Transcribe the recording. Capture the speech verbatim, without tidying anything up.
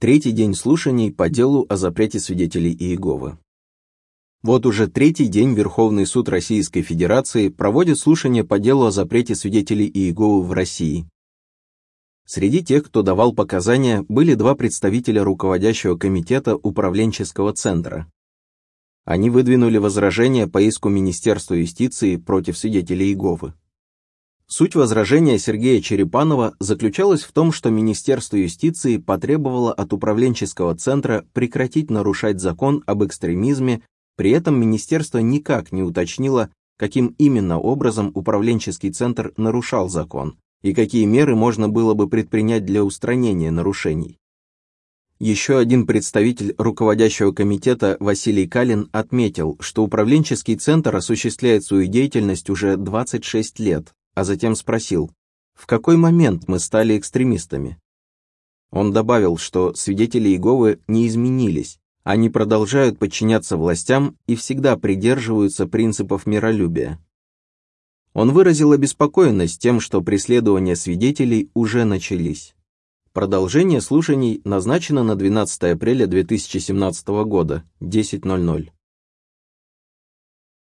Третий день слушаний по делу о запрете свидетелей Иеговы. Вот уже третий день Верховный суд Российской Федерации проводит слушания по делу о запрете свидетелей Иеговы в России. Среди тех, кто давал показания, были два представителя руководящего комитета управленческого центра. Они выдвинули возражения по иску Министерства юстиции против свидетелей Иеговы. Суть возражения Сергея Черепанова заключалась в том, что Министерство юстиции потребовало от управленческого центра прекратить нарушать закон об экстремизме, при этом министерство никак не уточнило, каким именно образом управленческий центр нарушал закон и какие меры можно было бы предпринять для устранения нарушений. Еще один представитель руководящего комитета Василий Калин отметил, что управленческий центр осуществляет свою деятельность уже двадцать шесть лет, а затем спросил, в какой момент мы стали экстремистами. Он добавил, что свидетели Иеговы не изменились, они продолжают подчиняться властям и всегда придерживаются принципов миролюбия. Он выразил обеспокоенность тем, что преследования свидетелей уже начались. Продолжение слушаний назначено на двенадцатое апреля две тысячи семнадцатого года, десять ноль ноль.